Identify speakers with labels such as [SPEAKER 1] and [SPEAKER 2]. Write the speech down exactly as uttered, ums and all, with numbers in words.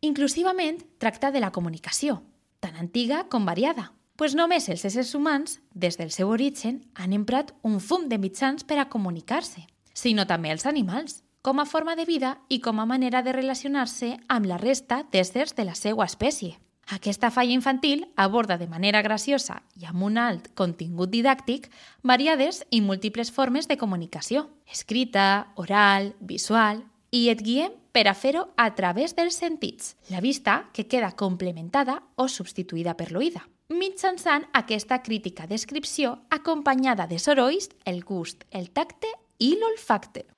[SPEAKER 1] Inclusivament tracta de la comunicació, tan antiga com variada, pues només els éssers humans, des del seu origen, han emprat un fum de mitjans per a comunicar-se, sinó també els animals, com a forma de vida i com a manera de relacionar-se amb la resta d'éssers de la seva espècie. Aquesta falla infantil aborda de manera graciosa i amb un alt contingut didàctic variades i múltiples formes de comunicació, escrita, oral, visual, i et guiem per a fer-ho a través dels sentits, la vista que queda complementada o substituïda per l'oïda, mitjançant aquesta crítica descripció acompanyada de sorolls, el gust, el tacte i l'olfacte.